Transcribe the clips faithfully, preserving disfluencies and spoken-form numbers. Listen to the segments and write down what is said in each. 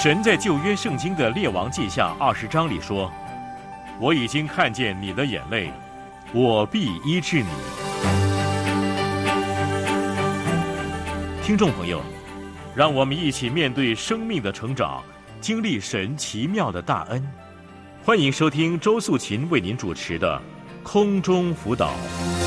神在旧约圣经的列王记下二十章里说：“我已经看见你的眼泪，我必医治你。”听众朋友，让我们一起面对生命的成长，经历神奇妙的大恩。欢迎收听周素琴为您主持的空中辅导。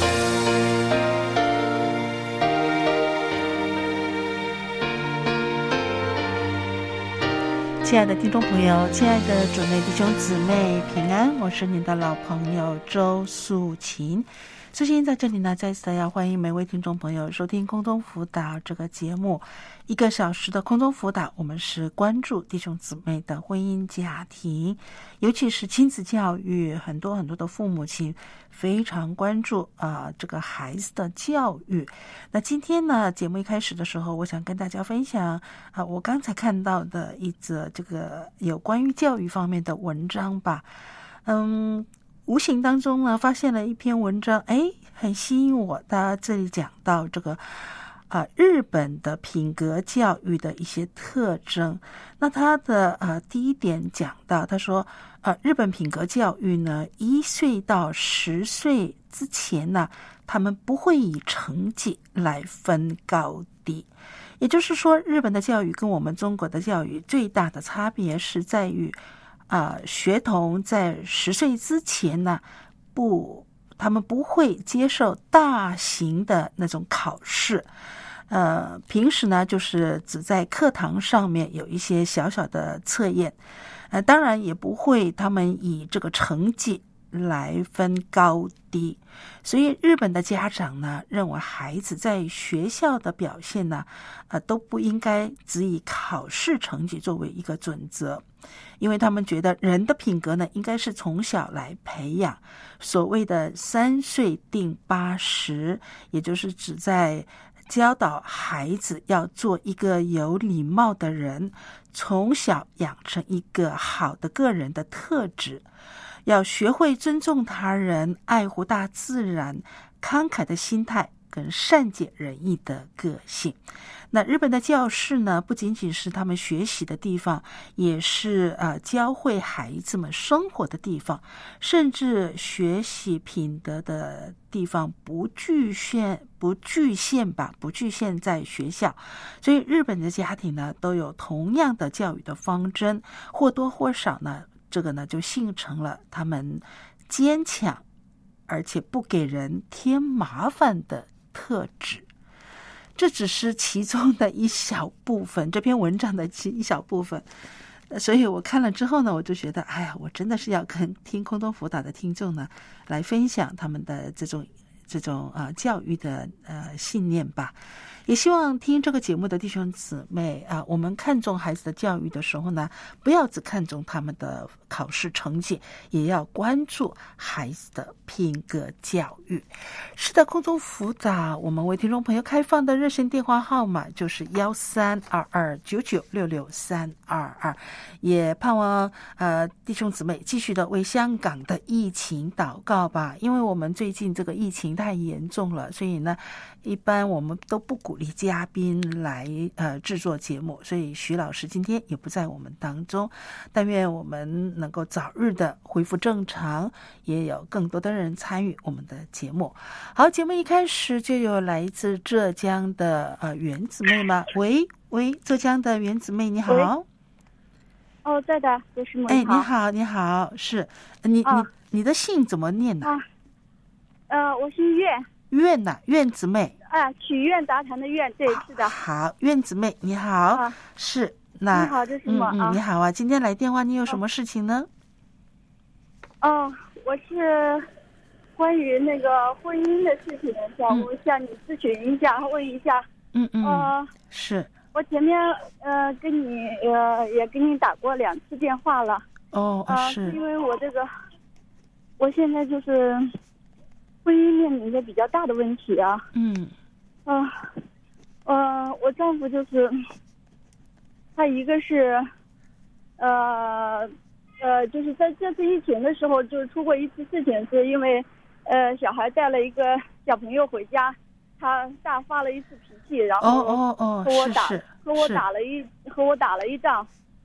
亲爱的听众朋友，亲爱的主内弟兄姊妹平安，我是您的老朋友周素琴。素琴在这里呢，再次要欢迎每位听众朋友收听空中辅导这个节目。一个小时的空中辅导，我们是关注弟兄姊妹的婚姻家庭，尤其是亲子教育，很多很多的父母亲非常关注啊、呃、这个孩子的教育。那今天呢，节目一开始的时候，我想跟大家分享啊、呃、我刚才看到的一则这个有关于教育方面的文章吧。嗯，无形当中呢，发现了一篇文章，哎，很吸引我。他这里讲到这个啊、呃，日本的品格教育的一些特征。那他的呃第一点讲到，他说，呃，日本品格教育呢，一岁到十岁之前呢，他们不会以成绩来分高低。也就是说，日本的教育跟我们中国的教育最大的差别是在于，啊、呃，学童在十岁之前呢，不。他们不会接受大型的那种考试，呃，平时呢就是只在课堂上面有一些小小的测验，呃，当然也不会他们以这个成绩来分高低。所以日本的家长呢认为孩子在学校的表现呢，呃，都不应该只以考试成绩作为一个准则。因为他们觉得人的品格呢，应该是从小来培养。所谓的三岁定八十，也就是指在教导孩子要做一个有礼貌的人，从小养成一个好的个人的特质，要学会尊重他人，爱护大自然，慷慨的心态跟善解人意的个性。那日本的教室呢，不仅仅是他们学习的地方，也是呃教会孩子们生活的地方，甚至学习品德的地方不局限不局限吧，不局限在学校。所以日本的家庭呢，都有同样的教育的方针，或多或少呢，这个呢就形成了他们坚强而且不给人添麻烦的特质。这只是其中的一小部分，这篇文章的一小部分。所以我看了之后呢，我就觉得，哎呀，我真的是要跟听空中辅导的听众呢，来分享他们的这种这种啊、呃、教育的呃信念吧。也希望听这个节目的弟兄姊妹啊，我们看重孩子的教育的时候呢，不要只看重他们的考试成绩，也要关注孩子的品格教育。是的，空中辅导我们为听众朋友开放的热线电话号码就是幺三二二九九六六三二二，也盼望呃弟兄姊妹继续的为香港的疫情祷告吧，因为我们最近这个疫情太严重了，所以呢，一般我们都不鼓励嘉宾来呃制作节目，所以徐老师今天也不在我们当中。但愿我们能够早日的恢复正常，也有更多的人参与我们的节目。好，节目一开始就有来自浙江的呃袁姊妹吗？喂喂，浙江的袁姊妹你好。 哦，在的，有什么？ 哎，你好，你好，是你、啊、你你的姓怎么念呢？ 啊，呃，我姓苑。 苑呐，苑姊妹啊，曲苑杂谈的苑，对，是的。 好，苑姊妹你好，啊、是那你好，这是我、 嗯嗯，你好啊，今天来电话，你有什么事情呢？ 哦，我是关于那个婚姻的事情，想我向你咨询一下，问一下。 嗯嗯， 呃， 是。 我前面呃跟你呃也跟你打过两次电话了。 哦， 呃、 是。 因为我这个，我现在就是。婚姻面临着比较大的问题啊， 嗯， 呃，呃，我丈夫就是，他一个是，呃，呃，就是在这次疫情的时候，就出过一次事情，是因为，呃，小孩带了一个小朋友回家，他大发了一次脾气，然后哦哦哦， 和我打是是和我打了一和我打了一仗，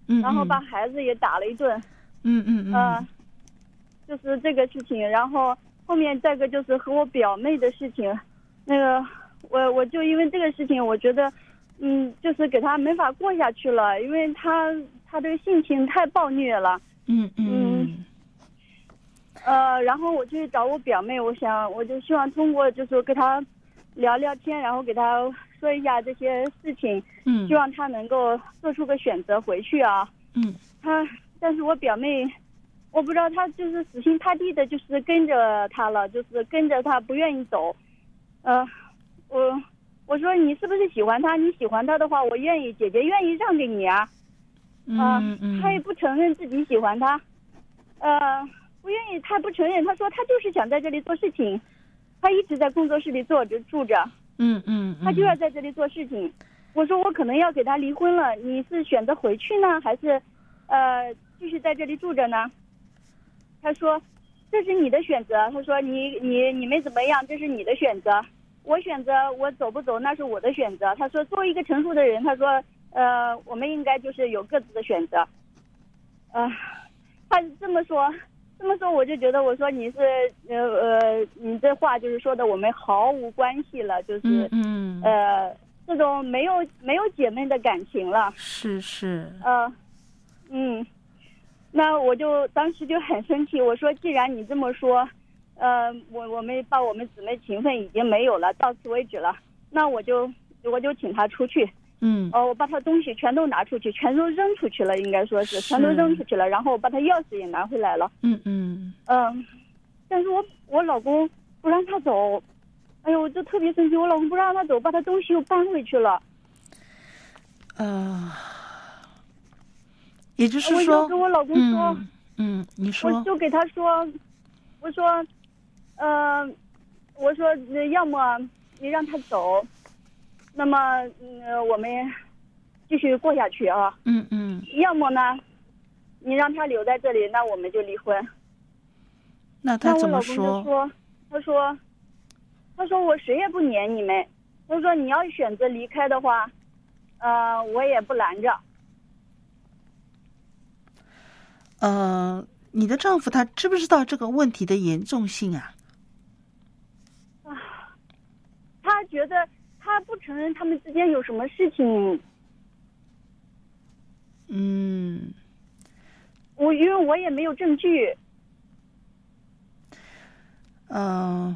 嗯， 然后把孩子也打了一顿。 嗯嗯嗯， 呃，就是这个事情。然后后面再个就是和我表妹的事情，那个我我就因为这个事情，我觉得，嗯，就是给他没法过下去了，因为他他这个性情太暴虐了。 嗯嗯。 呃，然后我就去找我表妹，我想我就希望通过就是跟她聊聊天，然后给她说一下这些事情， 嗯， 希望她能够做出个选择回去啊。 嗯， 她，但是我表妹，我不知道她就是死心塌地的，就是跟着他了，就是跟着他不愿意走。呃，我我说你是不是喜欢他？你喜欢他的话，我愿意，姐姐愿意让给你啊。啊、 嗯嗯， 他也不承认自己喜欢他，呃。不愿意，他不承认。他说他就是想在这里做事情，他一直在工作室里坐着住着。 嗯嗯， 他就要在这里做事情。我说我可能要给他离婚了，你是选择回去呢，还是呃继续在这里住着呢？他说这是你的选择。他说你你你没怎么样，这是你的选择。我选择我走不走那是我的选择。他说作为一个成熟的人，他说呃我们应该就是有各自的选择。呃，他这么说。这么说我就觉得，我说你是呃呃，你这话就是说的我们毫无关系了，就是嗯嗯呃这种没有没有姐妹的感情了。 是是。 呃嗯，那我就当时就很生气，我说既然你这么说，呃我我们把我们姊妹情分已经没有了，到此为止了，那我就我就请他出去。 嗯， 哦，我把他东西全都拿出去，全都扔出去了，应该说是全都扔出去了。然后我把他钥匙也拿回来了。 嗯嗯嗯，但是我我老公不让他走，哎呦，我就特别生气。我老公不让他走，把他东西又搬回去了。 呃，也就是我说， 就跟我老公说， 嗯，嗯你说， 我就给他说，我说，呃，我说要么你让他走。那么，嗯，我们继续过下去啊。 嗯嗯。 要么呢，你让他留在这里，那我们就离婚。 那他怎么说？那我老公就说，他说，他说我谁也不撵你们。他说你要选择离开的话，呃，我也不拦着。 呃，你的丈夫他知不知道这个问题的严重性啊？ 啊，他觉得。他不承认他们之间有什么事情。 嗯， 我因为我也没有证据。 嗯、呃，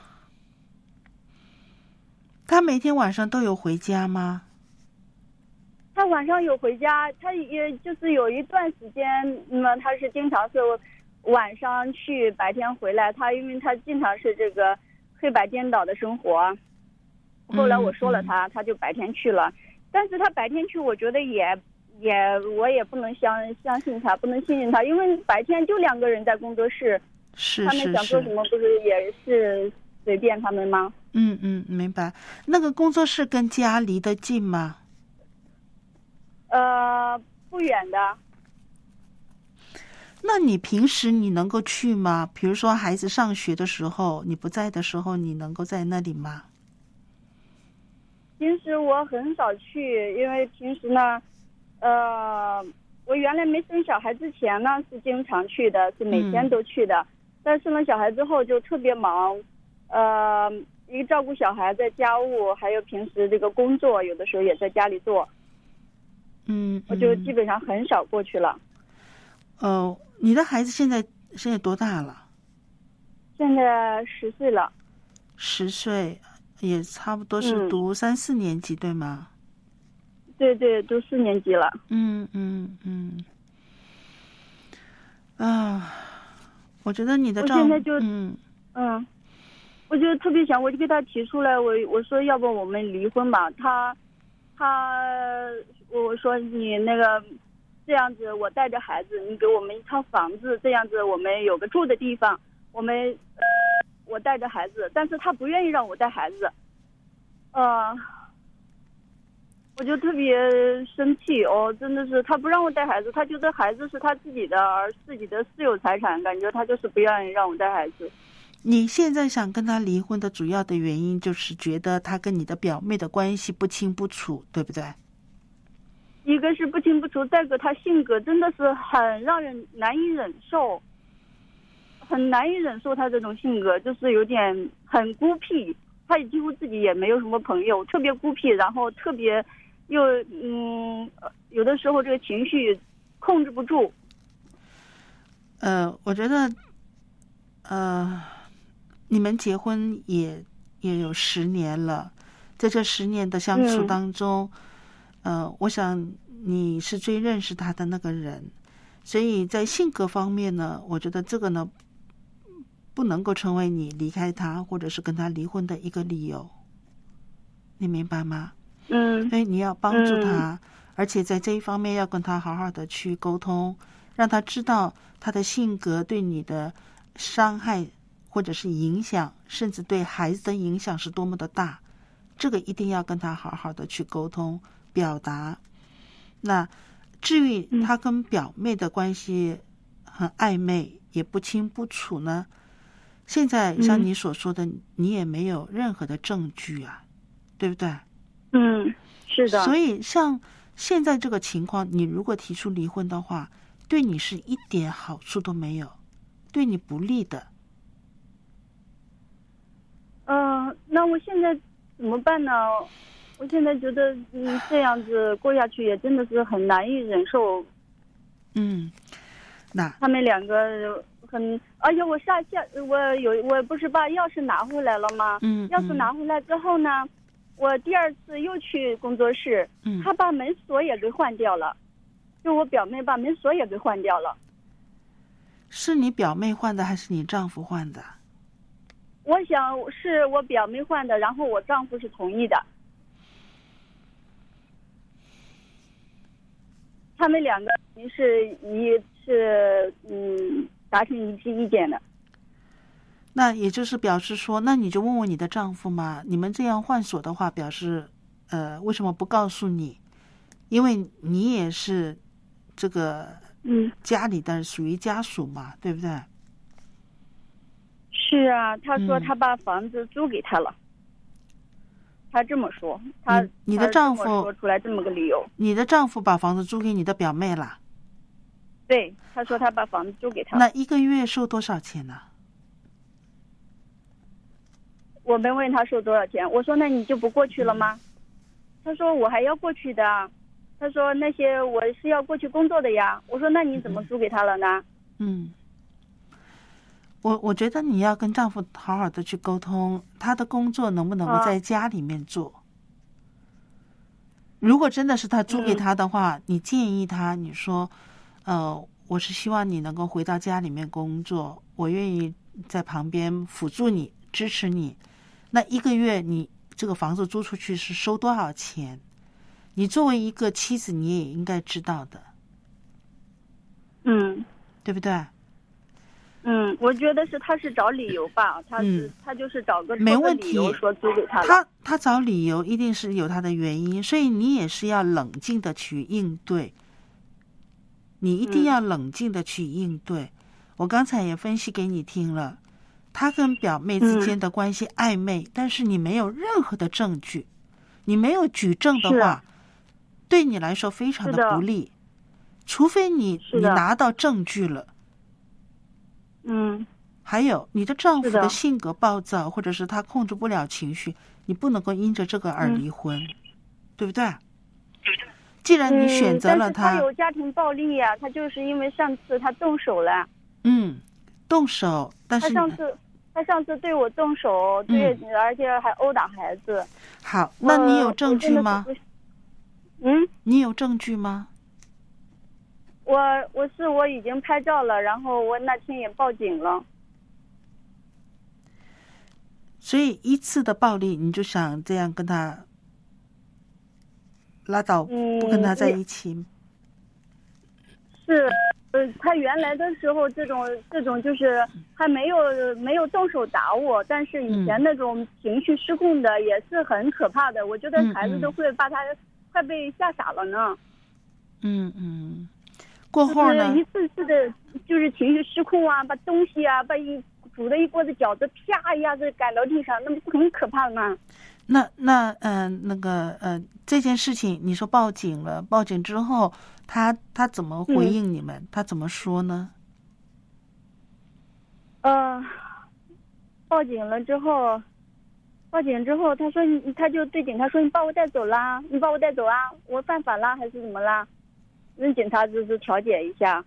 他每天晚上都有回家吗？ 他晚上有回家，他也就是有一段时间，那么他是经常是晚上去，白天回来。他因为他经常是这个黑白颠倒的生活。后来我说了他，他就白天去了，但是他白天去，我觉得也也我也不能相相信他，不能信任他，因为白天就两个人在工作室， 是他们想做什么不是也是随便他们吗？ 嗯嗯，明白。那个工作室跟家离得近吗？ 呃，不远的。 那你平时你能够去吗？比如说孩子上学的时候，你不在的时候，你能够在那里吗？ 平时我很少去，因为平时呢，呃，我原来没生小孩之前呢是经常去的，是每天都去的。嗯、但生了小孩之后就特别忙，呃，一个照顾小孩的家务，还有平时这个工作，有的时候也在家里做。 嗯，嗯我就基本上很少过去了。 呃，你的孩子现在现在多大了？ 现在十岁了。 十岁。也差不多是读三四年级、嗯、对吗？ 对对，读四年级了。 嗯嗯嗯。啊，我觉得你的丈夫， 我现在就嗯嗯，我就特别想，我就给他提出来，我我说要不我们离婚吧。他他我说你那个这样子，我带着孩子，你给我们一套房子，这样子我们有个住的地方，我们。呃我带着孩子，但是他不愿意让我带孩子，呃，我就特别生气哦，真的是他不让我带孩子，他觉得孩子是他自己的，而自己的私有财产，感觉他就是不愿意让我带孩子。 你现在想跟他离婚的主要的原因，就是觉得他跟你的表妹的关系不清不楚，对不对？ 一个是不清不楚，再一个他性格真的是很让人难以忍受，很难以忍受他这种性格，就是有点很孤僻，他几乎自己也没有什么朋友，特别孤僻，然后特别又嗯，有的时候这个情绪控制不住。 呃，我觉得，呃，你们结婚也也有十年了，在这十年的相处当中，嗯、呃，我想你是最认识他的那个人，所以在性格方面呢，我觉得这个呢，不能够成为你离开他或者是跟他离婚的一个理由，你明白吗？ 嗯， 所以你要帮助他，嗯、而且在这一方面要跟他好好的去沟通，让他知道他的性格对你的伤害或者是影响，甚至对孩子的影响是多么的大，这个一定要跟他好好的去沟通表达。那至于他跟表妹的关系很暧昧，也不清不楚呢，现在像你所说的，嗯、你也没有任何的证据啊，对不对？ 嗯，是的。 所以像现在这个情况，你如果提出离婚的话，对你是一点好处都没有，对你不利的。 嗯、呃，那我现在怎么办呢？我现在觉得，嗯，这样子过下去也真的是很难以忍受。 嗯，那他们两个很，而且我下下我有我不是把钥匙拿回来了吗？ 嗯， 钥匙拿回来之后呢，我第二次又去工作室， 嗯， 他把门锁也给换掉了，就我表妹把门锁也给换掉了。 是你表妹换的还是你丈夫换的？ 我想是我表妹换的，然后我丈夫是同意的。他们两个是一是嗯达成一致意见的。 那也就是表示说，那你就问问你的丈夫嘛，你们这样换锁的话，表示呃为什么不告诉你？因为你也是这个嗯家里的属于家属嘛，对不对？ 是啊，他说他把房子租给他了。嗯、他这么说，他你你的丈夫说出来这么个理由。 你的丈夫把房子租给你的表妹了？ 对，他说他把房子租给他。 那一个月收多少钱呢？ 我没问他收多少钱，我说那你就不过去了吗？嗯、他说我还要过去的。他说那些我是要过去工作的呀。我说那你怎么租给他了呢？ 嗯。我我觉得你要跟丈夫好好的去沟通，他的工作能不能够在家里面做。哦、如果真的是他租给他的话，嗯、你建议他，你说，呃，我是希望你能够回到家里面工作，我愿意在旁边辅助你、支持你。那一个月你这个房子租出去是收多少钱？你作为一个妻子，你也应该知道的。 嗯， 对不对？ 嗯，我觉得是他是找理由吧，他是、嗯、他就是找个没问题， 说租给他了。 他他找理由一定是有他的原因，所以你也是要冷静的去应对。你一定要冷静的去应对。嗯、我刚才也分析给你听了，他跟表妹之间的关系暧昧，嗯、但是你没有任何的证据，你没有举证的话，对你来说非常的不利，除非你你拿到证据了。 嗯， 还有你的丈夫的性格暴躁，或者是他控制不了情绪，你不能够因着这个而离婚，嗯、对不对？既然你选择了他， 嗯、但是他有家庭暴力呀、啊，他就是因为上次他动手了。 嗯，动手，但是他上次他上次对我动手，对，嗯、而且还殴打孩子。 好，那你有证据吗？ 嗯， 你有证据吗？ 我我是我已经拍照了，然后我那天也报警了。 所以一次的暴力，你就想这样跟他拉倒，不跟他在一起？ 嗯、是，呃，他原来的时候这种这种就是还没有没有动手打我，但是以前那种情绪失控的也是很可怕的。嗯、我觉得孩子都会把他快被吓傻了呢。 嗯嗯。过后呢？ 就是一次次的，就是情绪失控啊，把东西啊，把一煮的一锅子饺子，啪一下子赶到地上，那不很可怕吗？ 那那嗯、呃，那个呃，这件事情你说报警了，报警之后，他他怎么回应你们？嗯、他怎么说呢？ 呃，报警了之后，报警之后，他说你，他就对警察说：“你把我带走啦，你把我带走啊，我犯法啦，还是怎么啦？”让警察就是调解一下。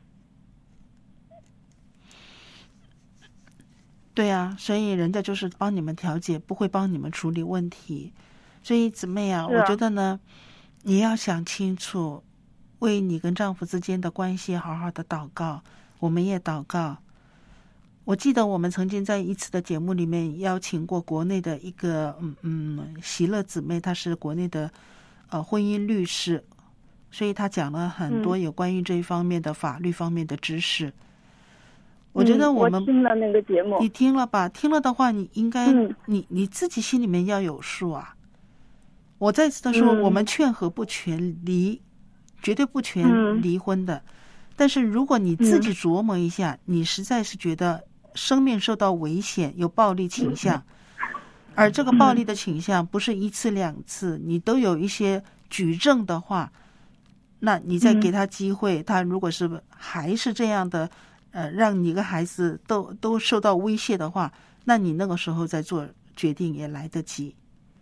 对啊，所以人家就是帮你们调解，不会帮你们处理问题。所以姊妹啊，啊我觉得呢，你要想清楚，为你跟丈夫之间的关系好好的祷告，我们也祷告。我记得我们曾经在一次的节目里面邀请过国内的一个嗯嗯喜乐姊妹，她是国内的呃婚姻律师，所以她讲了很多有关于这一方面的法律方面的知识。嗯我觉得我们、 嗯、我听了那个节目， 你听了吧？听了的话，你应该、 嗯、 你你自己心里面要有数啊。我再次的说，嗯、我们劝和不全离，绝对不全离婚的。嗯、但是如果你自己琢磨一下，嗯、你实在是觉得生命受到危险，有暴力倾向，嗯、而这个暴力的倾向不是一次两次，你都有一些举证的话，那你再给他机会，嗯、他如果是还是这样的。呃，让你跟孩子都都受到威胁的话，那你那个时候再做决定也来得及。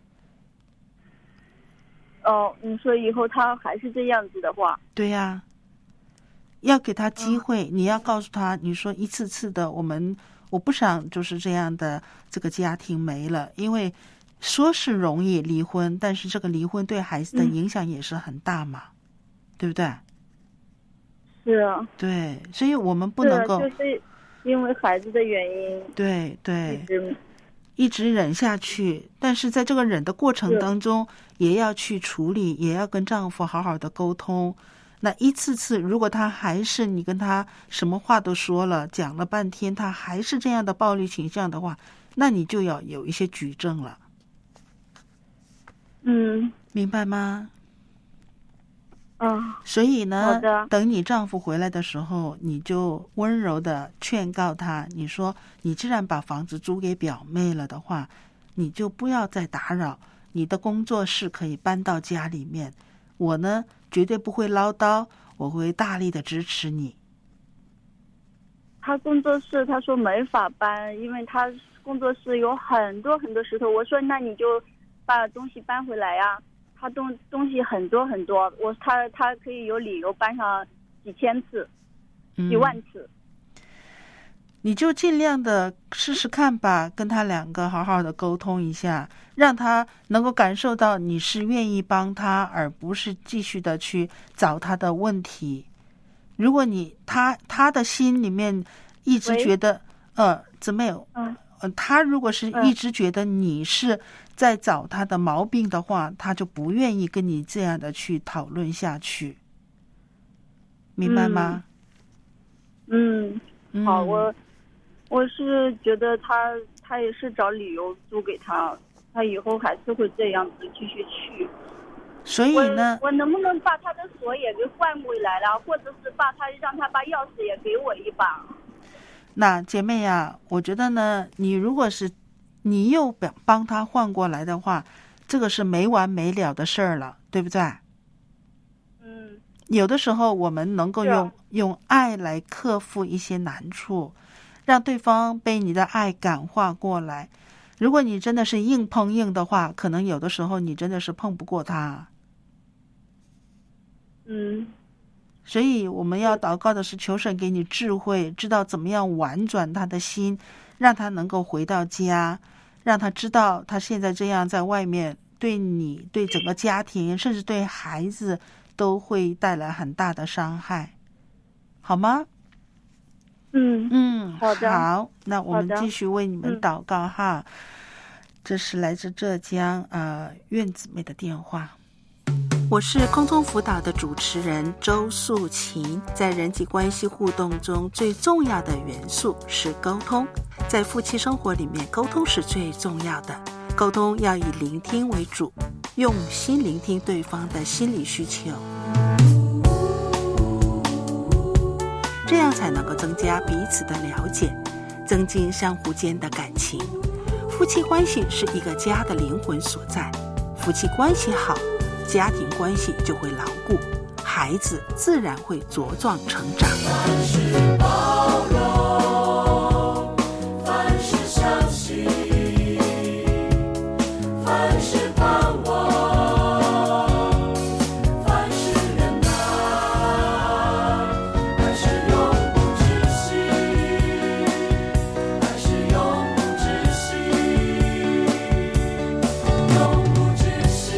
哦，你说以后他还是这样子的话， 对呀、啊，要给他机会，嗯、你要告诉他，你说一次次的，我们我不想就是这样的这个家庭没了，因为说是容易离婚，但是这个离婚对孩子的影响也是很大嘛，嗯、对不对？ 是啊， 对，所以我们不能够， 就是因为孩子的原因， 对对， 一直一直忍下去，但是在这个忍的过程当中，也要去处理，也要跟丈夫好好的沟通。那一次次，如果他还是你跟他什么话都说了，讲了半天，他还是这样的暴力倾向的话，那你就要有一些举证了。 嗯， 明白吗？ 嗯， 所以呢， 的等你丈夫回来的时候，你就温柔的劝告他，你说你既然把房子租给表妹了的话，你就不要再打扰，你的工作室可以搬到家里面，我呢绝对不会唠叨，我会大力的支持你。 他工作室他说没法搬，因为他工作室有很多很多石头，我说那你就把东西搬回来呀、啊。他东东西很多很多，我他他可以有理由搬上几千次、几万次。 嗯、你就尽量的试试看吧，跟他两个好好的沟通一下，让他能够感受到你是愿意帮他，而不是继续的去找他的问题。如果你他他的心里面一直觉得呃怎么有嗯。他如果是一直觉得你是在找他的毛病的话，嗯、他就不愿意跟你这样的去讨论下去，明白吗？ 嗯，嗯好，我我是觉得他他也是找理由租给他，他以后还是会这样子继续去。 所以呢， 我, 我能不能把他的锁也给换回来了，或者是把他让他把钥匙也给我一把？ 那姐妹呀，我觉得呢，你如果是你又帮他换过来的话，这个是没完没了的事儿了，对不对？ 嗯， 有的时候我们能够用用爱来克服一些难处，让对方被你的爱感化过来。如果你真的是硬碰硬的话，可能有的时候你真的是碰不过他。 嗯。 所以我们要祷告的是求神给你智慧，知道怎么样婉转他的心，让他能够回到家，让他知道他现在这样在外面对你、对整个家庭，甚至对孩子都会带来很大的伤害，好吗？ 嗯嗯， 好的。 好，那我们继续为你们祷告哈。这是来自浙江呃苑姊妹的电话。我是空中辅导的主持人周素琴。在人际关系互动中，最重要的元素是沟通。在夫妻生活里面，沟通是最重要的。沟通要以聆听为主，用心聆听对方的心理需求，这样才能够增加彼此的了解，增进相互间的感情。 夫妻关系是一个家的灵魂所在，夫妻关系好，家庭关系就会牢固，孩子自然会茁壮成长。 凡事包容，凡事相信，凡事盼望，凡事忍耐，爱是永不止息，爱是永不止息，永不止息，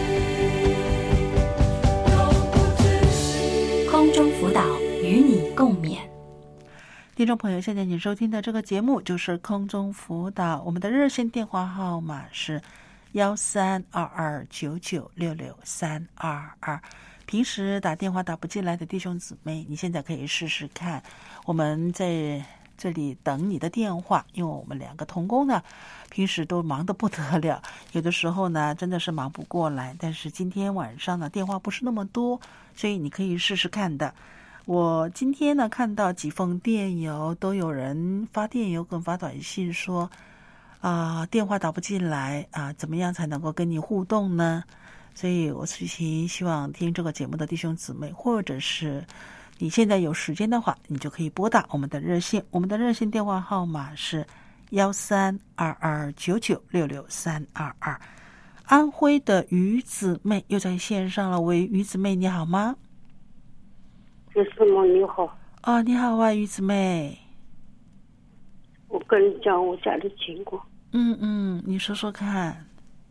永不止息。 空中辅导，与你共勉。 听众朋友，现在你收听的这个节目就是空中辅导，我们的热线电话号码是幺三二二九九六六三二二。平时打电话打不进来的弟兄姊妹，你现在可以试试看，我们在这里等你的电话，因为我们两个同工呢，平时都忙得不得了，有的时候呢真的是忙不过来，但是今天晚上呢电话不是那么多，所以你可以试试看的。我今天呢看到几封电邮，都有人发电邮跟发短信说啊、呃，电话打不进来啊、呃，怎么样才能够跟你互动呢？所以我最近希望听这个节目的弟兄姊妹，或者是你现在有时间的话，你就可以拨打我们的热线，我们的热线电话号码是幺三二二九九六六三二二。安徽的于姊妹又在线上了，喂，于姊妹你好吗？ 主师母你好。 哦，你好啊，于姊妹。 我跟你讲我家的情况。 嗯嗯，你说说看。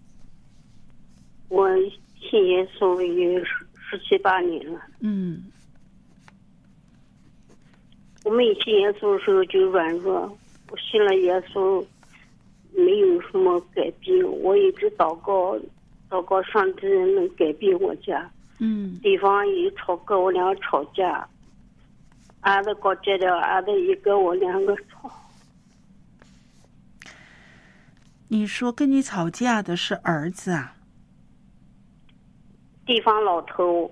我信耶稣也十七八年了。 嗯。 我没信耶稣的时候就软弱，我信了耶稣没有什么改变，我一直祷告祷告上帝能改变我家。 嗯， 对方一吵跟我两个吵架，俺的搞结了，俺的一个我两个吵。 你说跟你吵架的是儿子啊？ 地方老头。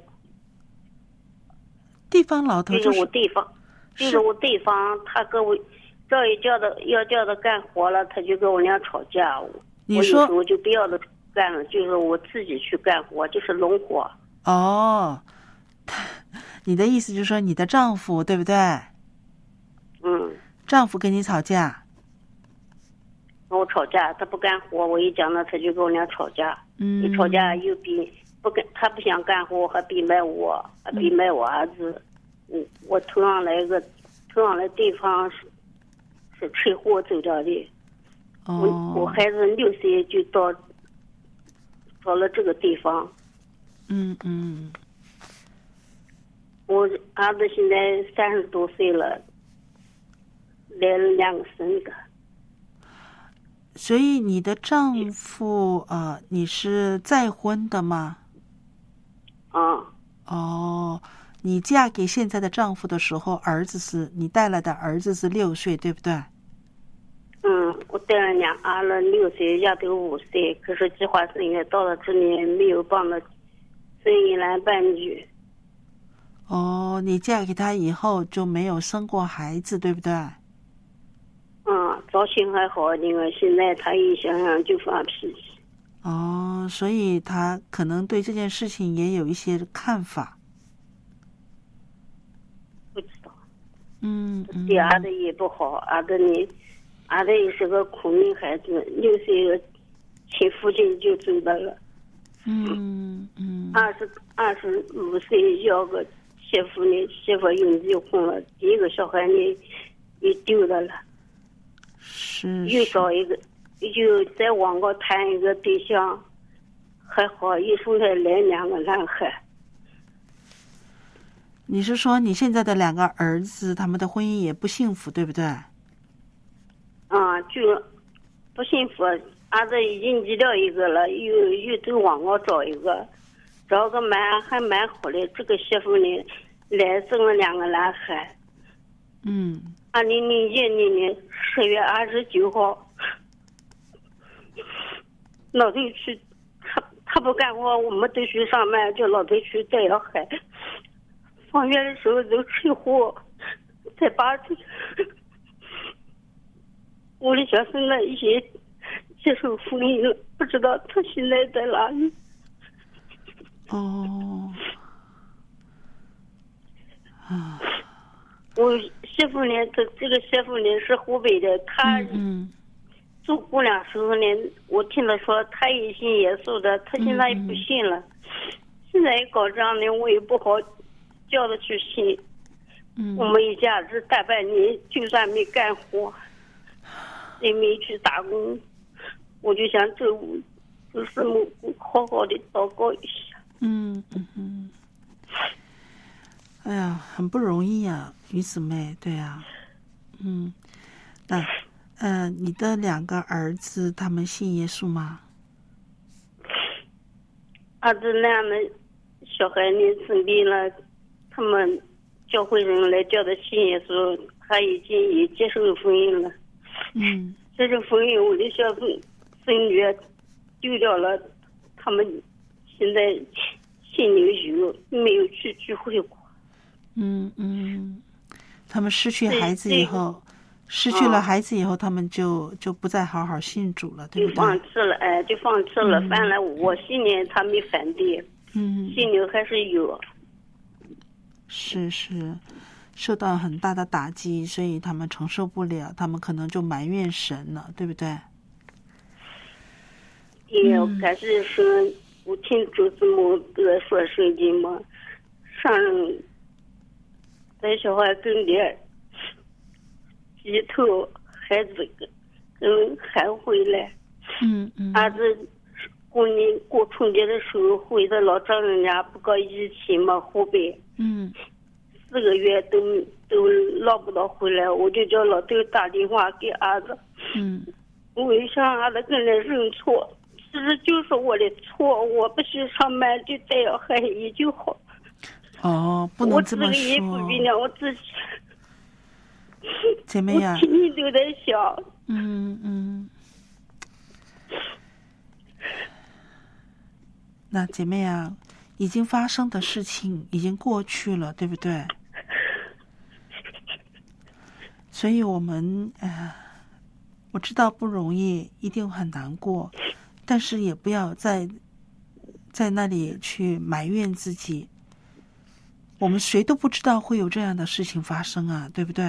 地方老头就是我地方，就是我对方，他跟我这一叫的要叫他干活了，他就跟我俩吵架。 你说我有时候就不要他干了，就是我自己去干活，就是农活。 哦，你的意思就是说你的丈夫对不对？ 嗯。 丈夫跟你吵架。 跟我吵架，他不干活，我一讲了，他就跟我俩吵架。 嗯。 一吵架又比不干，他不想干活，还逼卖我，还逼卖我儿子。嗯。我头上来一个，头上来对方是是车祸走掉的。 哦。 我我孩子六岁就到到了这个地方。 嗯嗯。 我儿子现在三十多岁了，来了两个孙子。 所以你的丈夫呃，你是再婚的吗？ 啊。 哦，你嫁给现在的丈夫的时候，儿子是你带来的儿子是六岁，对不对？ 嗯，我带了两儿了，六岁，丫头五岁。可是计划生育到了这里没有帮他生一男半女。 哦，你嫁给他以后就没有生过孩子，对不对？ 嗯，早先还好一点，现在他一想想就发脾气。 哦，所以他可能对这件事情也有一些看法。 不知道。 嗯嗯。 对儿子也不好，儿子呢，儿子也是个苦命孩子，六岁亲父亲就走的了。 嗯嗯。 二十二十五岁要个媳妇呢，媳妇又离婚了，第一个小孩呢也丢的了。 是。 又找一个，又在网上谈一个对象，还好一生下来两个男孩。 你是说你现在的两个儿子，他们的婚姻也不幸福，对不对？ 啊，就不幸福。儿子已经离掉一个了，又又在网上找一个，找个蛮还蛮好的。这个媳妇呢，来生了两个男孩。 嗯。 二零零一年年十月二十九号，老头去，他他不干活，我们都去上班，叫老头去带小孩。放学的时候都车祸，在八岁。我的小孙子一些接受婚姻了，不知道他现在在哪里。 哦，啊， 我媳妇呢，这这个媳妇呢是湖北的，她嗯做姑娘时候呢，我听她说她也信耶稣的，她现在也不信了。现在搞这样的，我也不好叫她去信。 嗯， 我们一家子大半年，就算没干活，也没去打工，我就想周五周四母好好的祷告一下。 嗯嗯嗯，哎呀，很不容易呀，于姊妹，对呀，嗯，那呃，你的两个儿子他们信耶稣吗？ 儿子那样的小孩呢生病了，他们教会人来叫他信耶稣，他已经也接受婚姻了。 嗯， 这是婚姻，我的小孙孙女丢掉了，他们现在信灵修，没有去聚会过。 嗯嗯，他们失去孩子以后，失去了孩子以后，他们就就不再好好信主了，对不对？ 就放弃了，哎，就放弃了。 嗯、 反正我信呢，他没反对， 嗯， 信灵还是有。 是是，受到很大的打击，所以他们承受不了，他们可能就埋怨神了，对不对？ 也要开始说，我听周子母在说圣经嘛，上人在小孩跟前低头，孩子跟跟喊回来。 嗯嗯。 儿子过年过春节的时候回到老丈人家，不搞疫情嘛，湖北。 嗯。 四个月都都捞不到回来，我就叫老头打电话给儿子。 嗯。 我也想儿子跟人认错，其实就是我的错，我不去上班就带小孩也就好。 哦，不能这么说。 我自己也不比了，我自己。 姐妹呀、啊， 我天天都在想。 嗯嗯。那姐妹啊，已经发生的事情已经过去了，对不对？所以我们呃，我知道不容易，一定很难过，但是也不要在在那里去埋怨自己。我们谁都不知道会有这样的事情发生啊，对不对？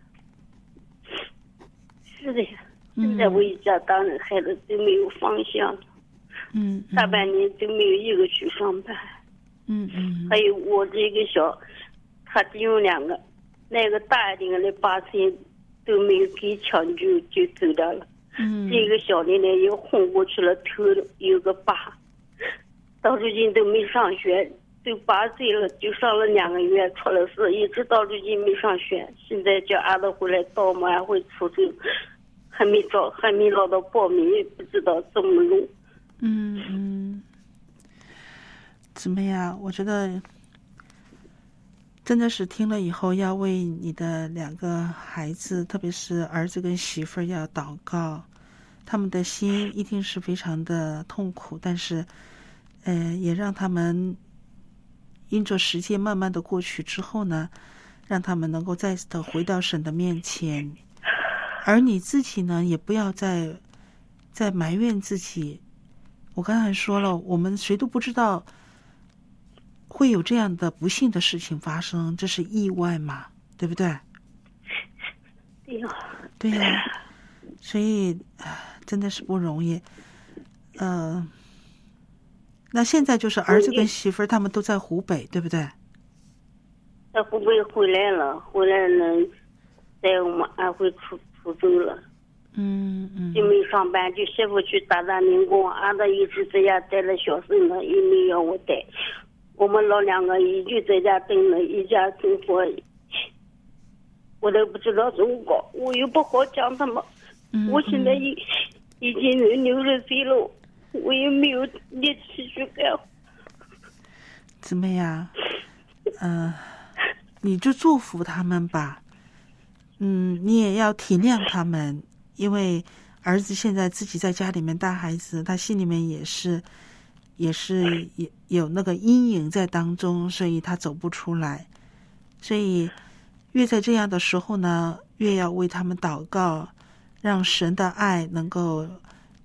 是的呀，现在我一家大人孩子都没有方向。 嗯， 大半年都没有一个去上班。 嗯嗯。 还有我这个小，他只有两个，那个大一点的八岁都没有给抢救就走掉了。 嗯。 这个小的呢又昏过去了，头有个疤，到如今都没上学，都八岁了，就上了两个月，出了事，一直到如今没上学。现在叫儿子回来到我们安徽出州，还没找，还没捞到报名，也不知道怎么弄。 嗯嗯，姊妹呀，我觉得真的是听了以后要为你的两个孩子，特别是儿子跟媳妇儿要祷告，他们的心一定是非常的痛苦，但是呃，也让他们因着时间慢慢的过去之后呢，让他们能够再次的回到神的面前，而你自己呢，也不要再再埋怨自己。我刚才说了，我们谁都不知道会有这样的不幸的事情发生，这是意外嘛，对不对？ 对呀， 对呀，所以真的是不容易。呃，那现在就是儿子跟媳妇儿他们都在湖北，对不对？ 在湖北回来了，回来了，在我们安徽出出州了。 嗯嗯， 就没上班，就媳妇去打打零工，儿子一直在家带了小孙子，也没要我带。我们老两个也就在家等了，一家生活，我都不知道怎么搞，我又不好讲他们。 嗯、 我现在已已经有六十岁了，我也没有力气去干活。 姊妹呀，呃，你就祝福他们吧。嗯，你也要体谅他们。因为儿子现在自己在家里面带孩子，他心里面也是也是也有那个阴影在当中，所以他走不出来。所以越在这样的时候呢，越要为他们祷告，让神的爱能够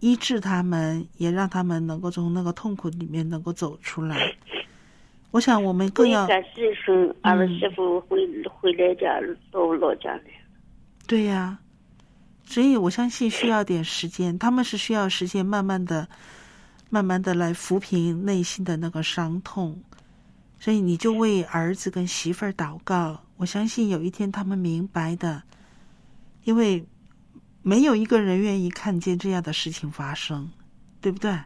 医治他们，也让他们能够从那个痛苦里面能够走出来。我想我们更要感谢神，儿媳妇回回来家到老家来。 对呀、啊，所以我相信需要点时间，他们是需要时间，慢慢的、慢慢的来抚平内心的那个伤痛。所以你就为儿子跟媳妇儿祷告，我相信有一天他们明白的，因为没有一个人愿意看见这样的事情发生，对不对？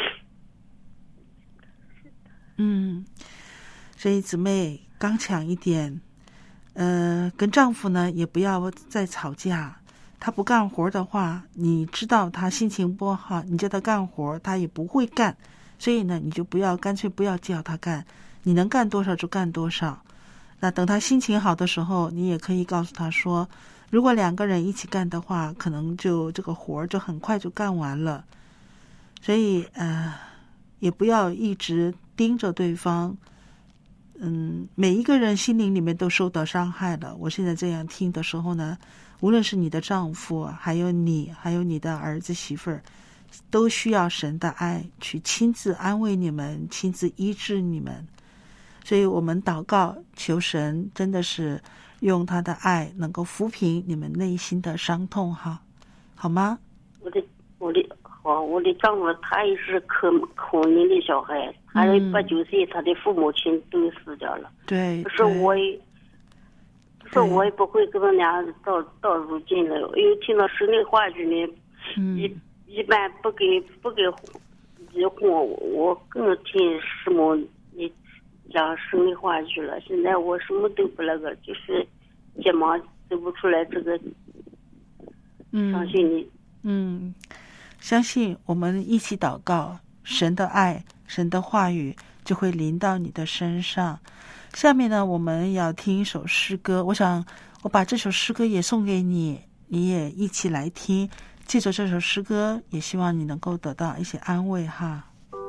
嗯，所以姊妹刚强一点，呃，跟丈夫呢也不要再吵架。他不干活的话，你知道他心情不好，你叫他干活，他也不会干，所以呢，你就不要干脆不要叫他干，你能干多少就干多少。那等他心情好的时候，你也可以告诉他说，如果两个人一起干的话，可能就这个活就很快就干完了。所以呃，也不要一直盯着对方。嗯，每一个人心灵里面都受到伤害了。我现在这样听的时候呢，无论是你的丈夫，还有你，还有你的儿子媳妇儿，都需要神的爱去亲自安慰你们，亲自医治你们。所以我们祷告求神真的是用他的爱能够抚平你们内心的伤痛，哈，好吗？ 我的我的好，我的丈夫他也是可可怜的小孩，他八九岁，他的父母亲都死掉了。 对， 可是我也，可是我也不会跟他俩到到如今了。因为听到神的话语呢， 嗯、 一一般不给不给结婚，我更听师母你讲神的话语了。现在我什么都不那个，就是急忙走不出来这个。 嗯， 相信你。 嗯，相信我们一起祷告，神的爱，神的话语就会临到你的身上。下面呢，我们要听一首诗歌，我想我把这首诗歌也送给你，你也一起来听。借着这首诗歌，也希望你能够得到一些安慰哈。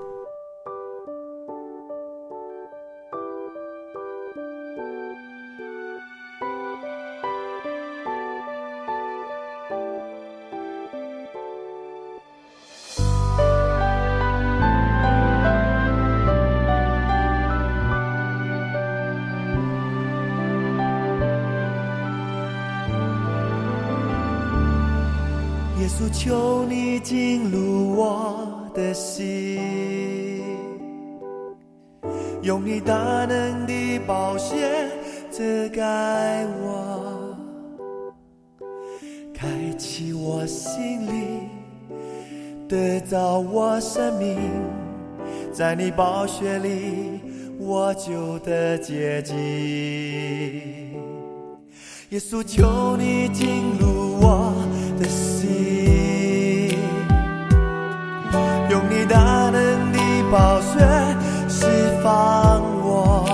耶稣，求你进入我的心，用你大能的宝血遮盖我，开启我心灵，得着我生命，在你宝血里我就得洁净。耶稣，求你进入我的心，用你大能的宝血释放我，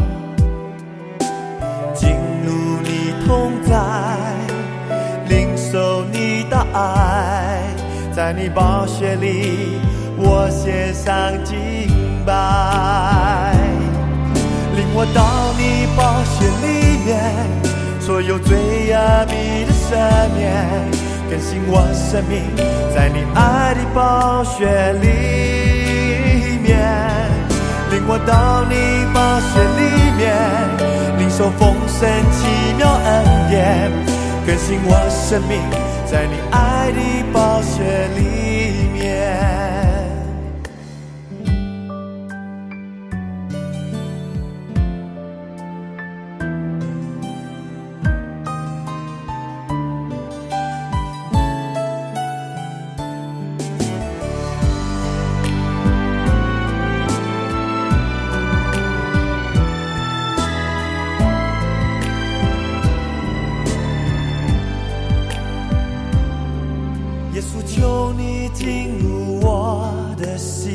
进入你同在，领受你的爱，在你宝血里我献上敬拜，领我到你宝血里面，所有罪恶你的赦免，更新我生命，在你爱的宝血里面，领我到你宝血里面，领受丰盛奇妙恩典，更新我生命，在你爱的宝血里面。求你进入我的心，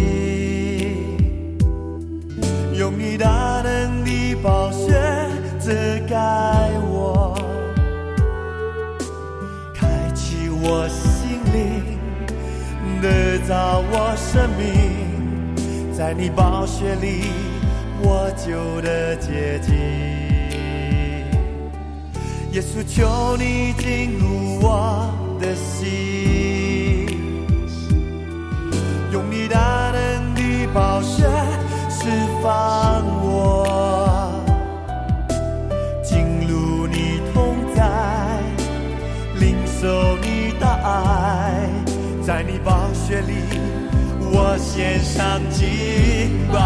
用你大能的宝血遮盖我，开启我心灵，得着我生命，在你宝血里我就得洁净。耶稣，求你进入我的心， 放我，进入你同在，领受你的爱，在你宝血里我献上敬拜，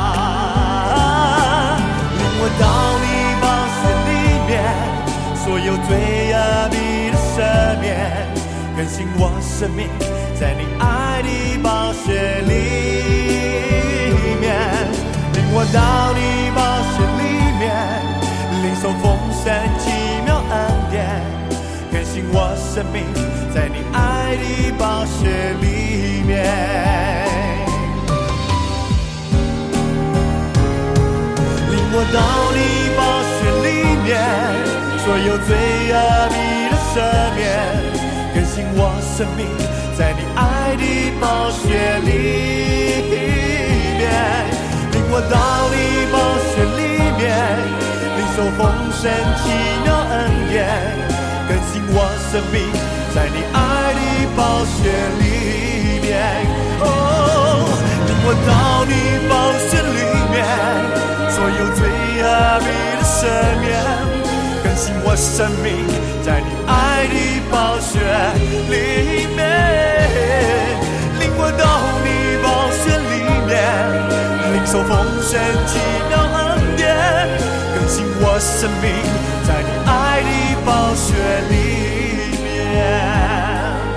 领我到你宝血里面，所有罪恶你的赦免，更新我生命，在你爱的宝血里面，领我到你宝血里面，领受丰盛奇妙恩典，更新我生命，在你爱的宝血里面，领我到你宝血里面，所有罪恶你的赦免，更新我生命，在你爱的宝血里面，领我到你宝血里面，领受丰盛奇妙恩典，更新我生命，在你爱的宝血里面，哦，领我到你宝血里面，所有罪恶你的赦免，更新我生命，在你爱的宝血里面，领我到你宝血里面，领受丰盛奇妙恩典，更新我生命，在你爱的宝血里面。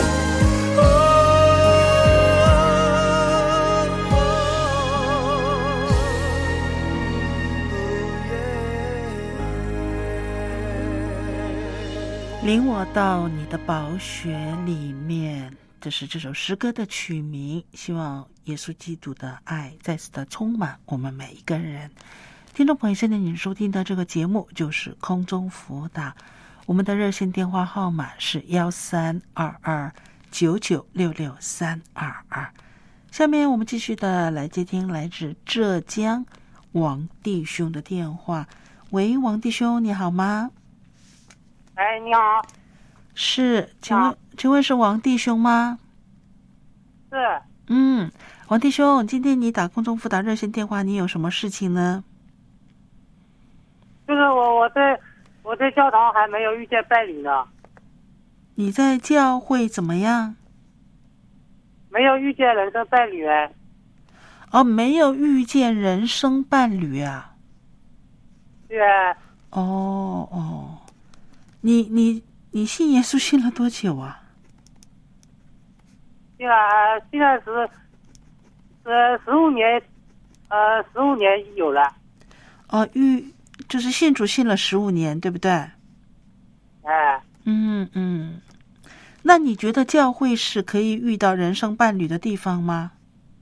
领我到你的宝血里面，这是这首诗歌的曲名。希望耶稣基督的爱再次的充满我们每一个人。听众朋友，现在您收听的这个节目就是空中辅导，我们的热线电话号码是幺三二二九九六六三二二。下面我们继续的来接听来自浙江王弟兄的电话。喂，王弟兄，你好吗？ 哎，你好。 是，请问，请问是王弟兄吗？ 是。 嗯，王弟兄，今天你打空中辅导热线电话，你有什么事情呢？ 就是我，我在我在教堂还没有遇见伴侣呢。 你在教会怎么样？ 没有遇见人生伴侣哎。 哦，没有遇见人生伴侣啊。 对。 哦哦。你你你信耶稣信了多久啊？ 信了，现在是呃十五年，呃十五年有了。 哦，遇就是信主信了十五年，对不对？ 哎。 嗯嗯，那你觉得教会是可以遇到人生伴侣的地方吗？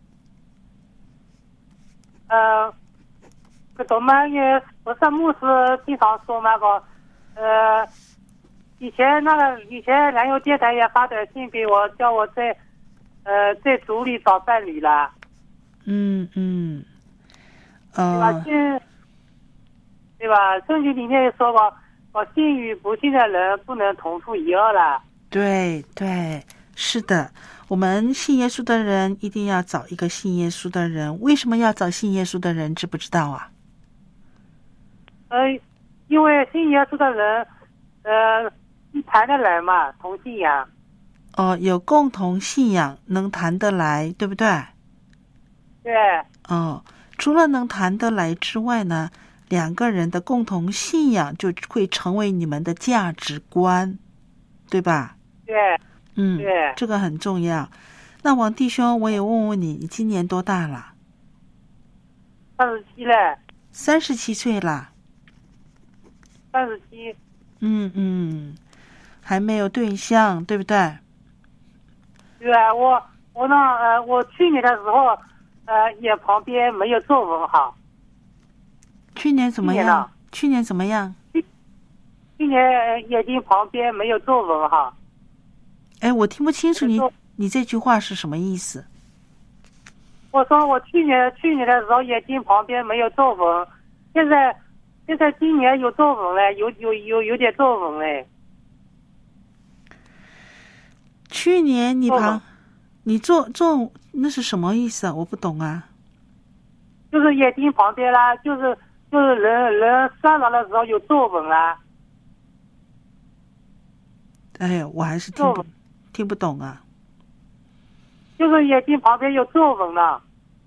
呃，可懂吗？也不是牧师经常说那个，呃。以前那个以前燃油电台也发短信给我，叫我在呃在组里找伴侣了。 嗯嗯，呃， 对吧？信对吧？圣经里面也说过，我信与不信的人不能同处一二了。 对对，是的，我们信耶稣的人一定要找一个信耶稣的人。为什么要找信耶稣的人？知不知道啊？ 呃，因为信耶稣的人，呃。谈得来嘛，同信仰。 哦，有共同信仰，能谈得来，对不对？ 对。 哦，除了能谈得来之外呢，两个人的共同信仰就会成为你们的价值观，对吧？ 对。 嗯， 对， 这个很重要。那王弟兄，我也问问你，你今年多大了？ 三十七了。 三十七岁了。 三十七。 嗯嗯。还没有对象，对不对？ 对啊，我我呢，呃，我去年的时候，呃，也旁边没有作文好。 去年怎么样？去年怎么样？ 去去年眼睛旁边没有作文好。 哎，我听不清楚你你这句话是什么意思？ 我说我去年去年的时候眼睛旁边没有作文，现在现在今年有作文了，有有有有点作文嘞。 去年你旁，你做做那是什么意思啊？我不懂啊。 就是眼睛旁边啦，就是就是人人摔倒的时候有皱纹啦。 哎呀，我还是听不听不懂啊。 就是眼睛旁边有皱纹了。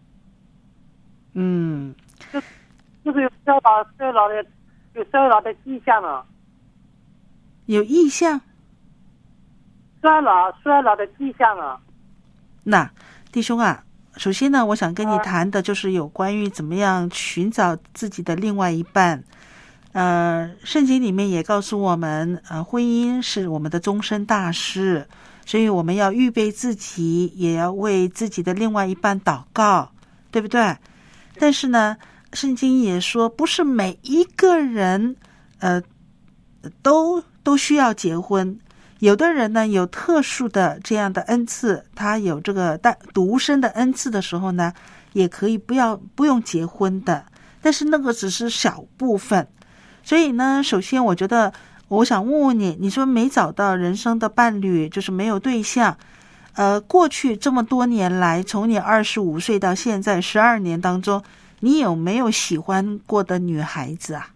嗯， 就就是有衰老衰老的有衰老的迹象了。 有意向？ 衰老衰老的迹象了。 那弟兄啊，首先呢，我想跟你谈的就是有关于怎么样寻找自己的另外一半。呃，圣经里面也告诉我们，呃，婚姻是我们的终身大事，所以我们要预备自己，也要为自己的另外一半祷告，对不对？但是呢，圣经也说，不是每一个人，呃，都都需要结婚。有的人呢，有特殊的这样的恩赐，他有这个单独生的恩赐的时候呢，也可以不要不用结婚的，但是那个只是小部分。所以呢，首先我觉得，我想问问你，你说没找到人生的伴侣，就是没有对象，呃，过去这么多年来，从你二十五岁到现在十二年当中，你有没有喜欢过的女孩子啊？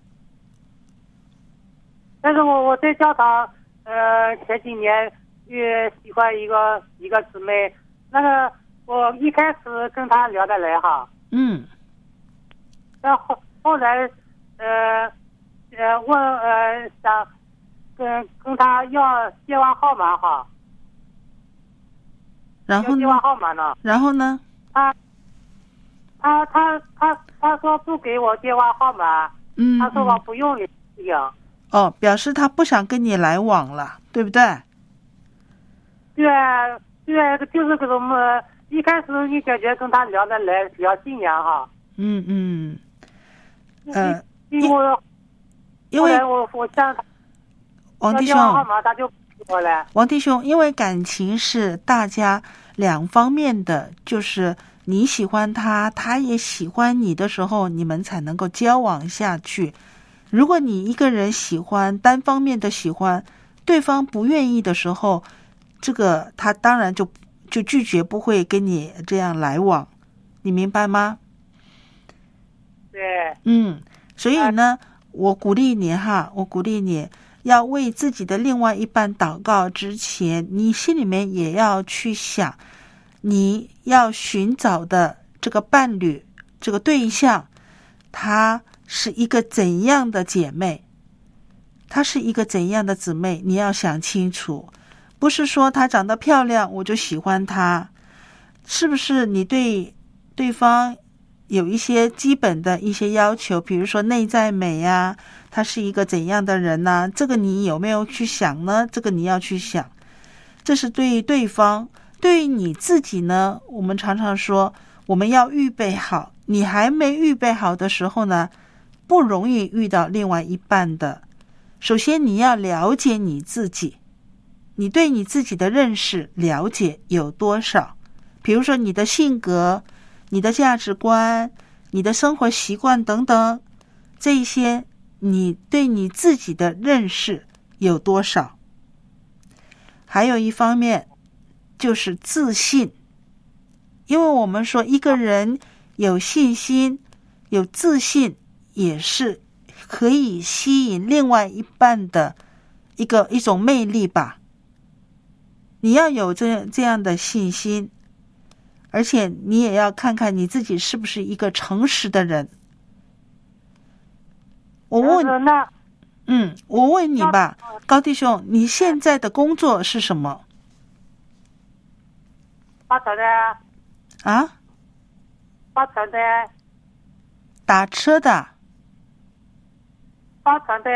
但是我我在教堂，呃，前几年也喜欢一个一个姊妹，那个我一开始跟她聊得来哈， 嗯， 然后后来，呃。呃，问呃想跟跟他要电话号码哈， 然后呢？ 电话号码呢？ 然后呢？ 他他他他他说不给我电话号码， 嗯， 他说我不用联系啊。 哦，表示他不想跟你来往了，对不对？ 对啊，对啊，就是这种么，一开始你感觉跟他聊得来，聊信仰哈。 嗯嗯，呃， 因为。 因为我我向他王弟兄， 他就我了。 王弟兄，因为感情是大家两方面的，就是你喜欢他，他也喜欢你的时候，你们才能够交往下去。如果你一个人喜欢，单方面的喜欢，对方不愿意的时候，这个他当然就就拒绝，不会跟你这样来往，你明白吗？ 对， 嗯，所以呢。我鼓励你哈，我鼓励你要为自己的另外一半祷告之前，你心里面也要去想，你要寻找的这个伴侣、这个对象，她是一个怎样的姐妹，她是一个怎样的姊妹，你要想清楚。不是说她长得漂亮我就喜欢她，是不是你对对方有一些基本的一些要求，比如说内在美呀，他是一个怎样的人呢？这个你有没有去想呢？这个你要去想，这是对于对方。对于你自己呢，我们常常说我们要预备好，你还没预备好的时候呢，不容易遇到另外一半的。首先你要了解你自己，你对你自己的认识了解有多少，比如说你的性格，你的价值观，你的生活习惯等等，这一些你对你自己的认识有多少？还有一方面就是自信，因为我们说一个人有信心、有自信，也是可以吸引另外一半的一个一种魅力吧。你要有这这样的信心。而且你也要看看你自己是不是一个诚实的人。我问，嗯，我问你吧，高弟兄，你现在的工作是什么？ 发传单。 啊？ 发传单。 打车的。 发传单。